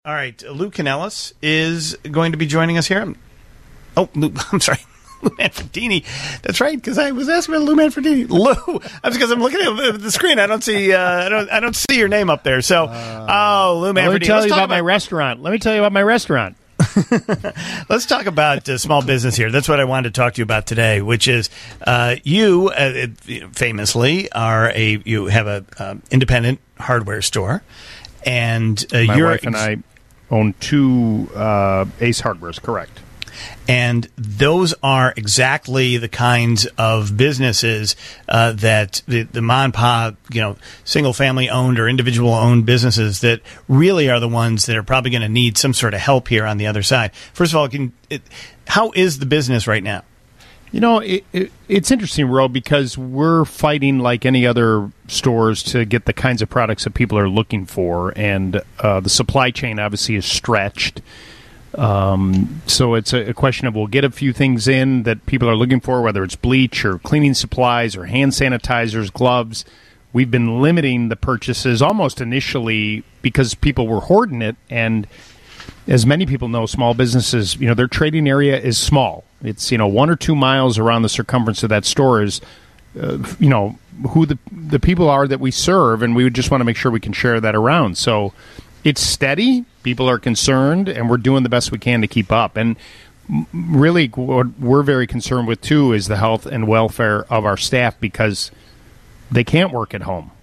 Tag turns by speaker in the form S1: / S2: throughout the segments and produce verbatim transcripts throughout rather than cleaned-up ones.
S1: All right, Lou Canellis is going to be joining us here. Oh, Lou, I'm sorry, Lou Manfredini. That's right, because I was asking about Lou Manfredini. Lou, that's because I'm looking at the screen. I don't see. Uh, I don't. I don't see your name up there. So, uh, oh, Lou Manfredini.
S2: Let me tell
S1: Let's
S2: you about,
S1: about
S2: my restaurant. Let me tell you about my restaurant.
S1: Let's talk about uh, small business here. That's what I wanted to talk to you about today, which is uh, you uh, famously are a you have a um, independent hardware store, and uh,
S2: my
S1: you're
S2: wife and I own two uh, Ace Hardwares, correct.
S1: And those are exactly the kinds of businesses uh, that the, the mom and pop, you know, single family owned or individual owned businesses that really are the ones that are probably going to need some sort of help here on the other side. First of all, can, it, how is the business right now?
S2: You know, it, it, it's interesting, Ro, because we're fighting like any other stores to get the kinds of products that people are looking for, and uh, the supply chain obviously is stretched. Um, so it's a, a question of we'll get a few things in that people are looking for, whether it's bleach or cleaning supplies or hand sanitizers, gloves. We've been limiting the purchases almost initially because people were hoarding it, and as many people know, small businesses, you know, their trading area is small. It's, you know, one or two miles around the circumference of that store is, uh, you know, who the the people are that we serve, and we would just want to make sure we can share that around. So it's steady. People are concerned, and we're doing the best we can to keep up. And really what we're very concerned with, too, is the health and welfare of our staff because they can't work at home.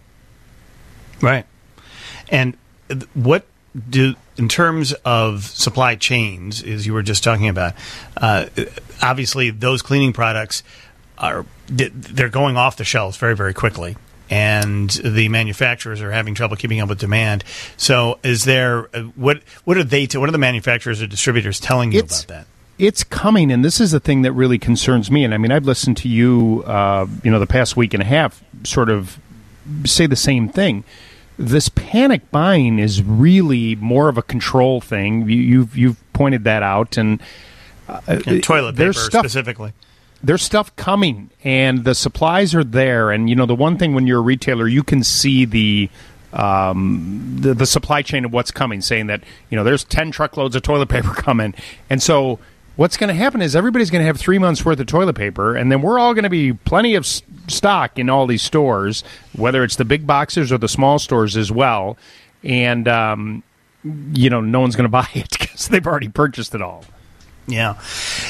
S1: Right. And what do, in terms of supply chains, as you were just talking about, uh, obviously those cleaning products are they're going off the shelves very, very quickly, and the manufacturers are having trouble keeping up with demand. So, is there what what are they? What are the manufacturers or distributors telling you
S2: it's,
S1: about that?
S2: It's coming, and this is the thing that really concerns me. And I mean, I've listened to you, uh, you know, the past week and a half, sort of say the same thing. This panic buying is really more of a control thing. You, you've you've pointed that out, and, uh,
S1: and toilet paper
S2: stuff,
S1: specifically.
S2: There's stuff coming, and the supplies are there. And you know, the one thing when you're a retailer, you can see the um, the, the supply chain of what's coming, saying that you know there's ten truckloads of toilet paper coming, and so what's going to happen is everybody's going to have three months worth of toilet paper, and then we're all going to be plenty of s- stock in all these stores, whether it's the big boxes or the small stores as well. And, um, you know, no one's going to buy it because they've already purchased it all.
S1: Yeah.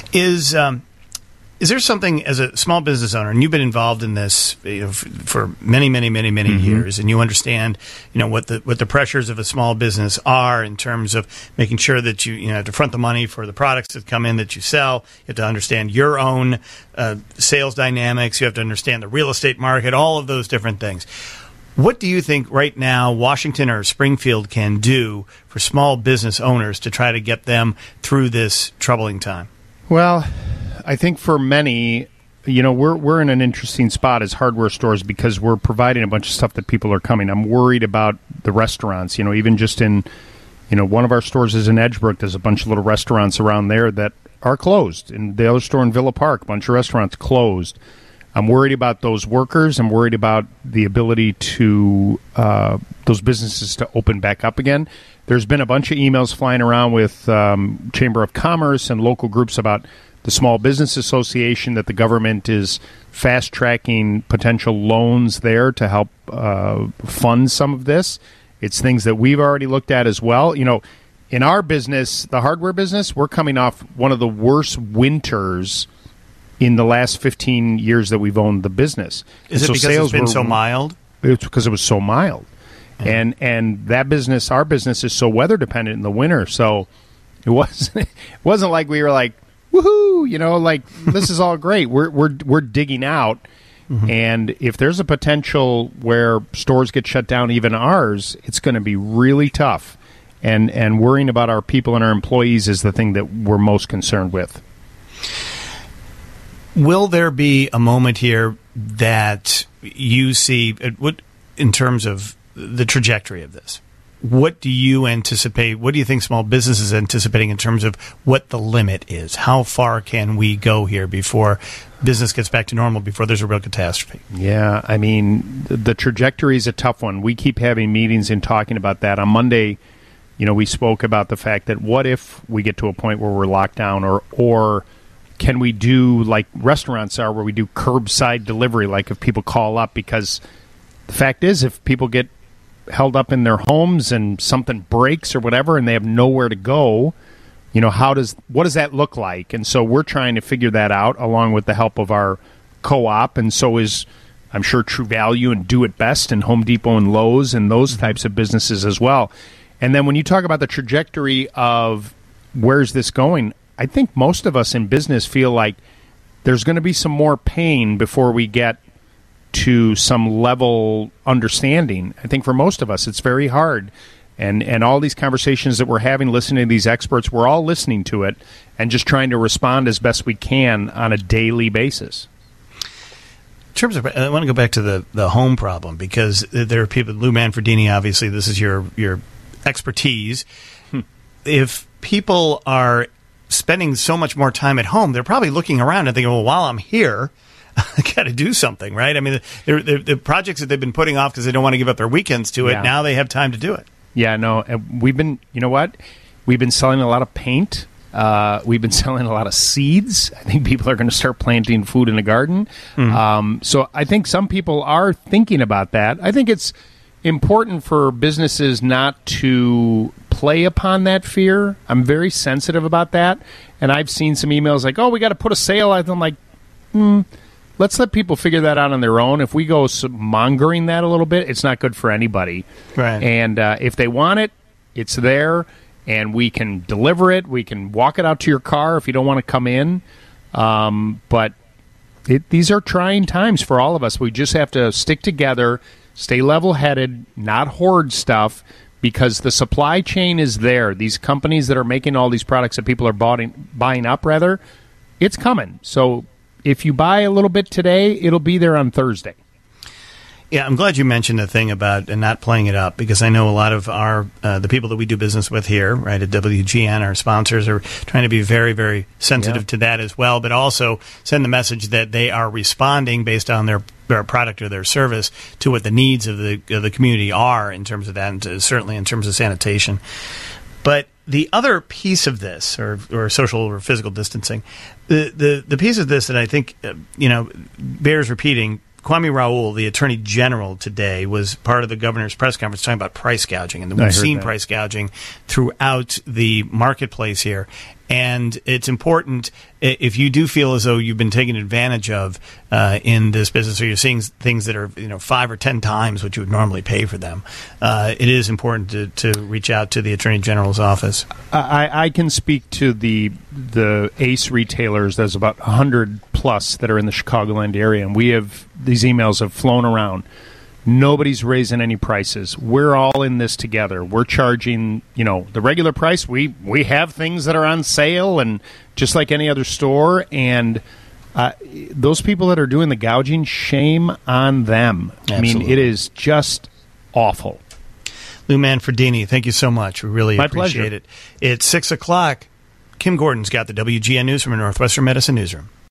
S1: Is um, is there something, as a small business owner, and you've been involved in this you know, f- for many, many, many, many mm-hmm. years, and you understand, you know, what the what the pressures of a small business are in terms of making sure that you, you know, have to front the money for the products that come in that you sell. You have to understand your own uh, sales dynamics. You have to understand the real estate market, all of those different things. What do you think right now Washington or Springfield can do for small business owners to try to get them through this troubling time?
S2: Well, I think for many, you know, we're we're in an interesting spot as hardware stores because we're providing a bunch of stuff that people are coming. I'm worried about the restaurants, you know, even just in, you know, one of our stores is in Edgebrook. There's a bunch of little restaurants around there that are closed. And the other store in Villa Park, a bunch of restaurants closed. I'm worried about those workers. I'm worried about the ability to uh, those businesses to open back up again. There's been a bunch of emails flying around with um, Chamber of Commerce and local groups about the Small Business Association that the government is fast-tracking potential loans there to help uh, fund some of this. It's things that we've already looked at as well. You know, in our business, the hardware business, we're coming off one of the worst winters in the last fifteen years that we've owned the business.
S1: Is
S2: and
S1: it
S2: so
S1: because
S2: sales
S1: it's been
S2: were,
S1: so mild?
S2: It's because it was so mild. Yeah. And and that business, our business, is so weather dependent in the winter. So it wasn't it wasn't like we were like, woohoo, you know, like this is all great. We're we're we're digging out. Mm-hmm. And if there's a potential where stores get shut down, even ours, it's going to be really tough. And and worrying about our people and our employees is the thing that we're most concerned with.
S1: Will there be a moment here that you see, what in terms of the trajectory of this? What do you anticipate? What do you think small business is anticipating in terms of what the limit is? How far can we go here before business gets back to normal, before there's a real catastrophe?
S2: Yeah, I mean, the trajectory is a tough one. We keep having meetings and talking about that. On Monday, You know, we spoke about the fact that what if we get to a point where we're locked down, or or can we do like restaurants are, where we do curbside delivery, like if people call up? Because the fact is, if people get held up in their homes and something breaks or whatever and they have nowhere to go, you know, how does what does that look like? And so we're trying to figure that out along with the help of our co-op, and so is, I'm sure, True Value and Do It Best and Home Depot and Lowe's and those types of businesses as well. And then when you talk about the trajectory of where's this going, I think most of us in business feel like there's going to be some more pain before we get to some level understanding. I think for most of us it's very hard. And and all these conversations that we're having, listening to these experts, we're all listening to it and just trying to respond as best we can on a daily basis.
S1: In terms of, I want to go back to the, the home problem, because there are people, Lou Manfredini, obviously, this is your, your expertise. Hmm. If people are spending so much more time at home, they're probably looking around and thinking, well, while I'm here, I got to do something, right? I mean, the, the, the projects that they've been putting off because they don't want to give up their weekends to it,
S2: yeah.
S1: now they have time to do it.
S2: Yeah, no, we've been, you know what? We've been selling a lot of paint. Uh, we've been selling a lot of seeds. I think people are going to start planting food in the garden. Mm-hmm. Um, so I think some people are thinking about that. I think it's important for businesses not to play upon that fear. I'm very sensitive about that. And I've seen some emails like, oh, we got to put a sale out. I'm like, hmm. Let's let people figure that out on their own. If we go mongering that a little bit, it's not good for anybody.
S1: Right.
S2: And uh, if they want it, it's there, and we can deliver it. We can walk it out to your car if you don't want to come in. Um, but it, these are trying times for all of us. We just have to stick together, stay level-headed, not hoard stuff, because the supply chain is there. These companies that are making all these products that people are buying, buying up, rather, it's coming. So if you buy a little bit today, it'll be there on Thursday.
S1: Yeah, I'm glad you mentioned the thing about not playing it up, because I know a lot of our uh, the people that we do business with here, right, at W G N, our sponsors, are trying to be very, very sensitive yeah. to that as well, but also send the message that they are responding based on their, their product or their service to what the needs of the of the community are in terms of that, and to, certainly in terms of sanitation. But the other piece of this, or or social or physical distancing, the the, the piece of this that I think uh, you know bears repeating. Kwame Raoul, the Attorney General, today was part of the governor's press conference talking about price gouging, and we've seen that. price gouging throughout the marketplace here. And it's important, if you do feel as though you've been taken advantage of uh, in this business, or you're seeing things that are, you know, five or ten times what you would normally pay for them, uh, it is important to, to reach out to the Attorney General's office.
S2: I, I can speak to the the Ace retailers. There's about one hundred plus that are in the Chicagoland area, and we have these emails have flown around. Nobody's raising any prices. We're all in this together. We're charging, you know, the regular price. We we have things that are on sale, and just like any other store. And uh, those people that are doing the gouging, shame on them.
S1: Absolutely.
S2: I mean, it is just awful.
S1: Lou Manfredini, thank you so much. We really
S2: My
S1: appreciate
S2: pleasure.
S1: it. It's six o'clock. Kim Gordon's got the W G N News from the Northwestern Medicine Newsroom.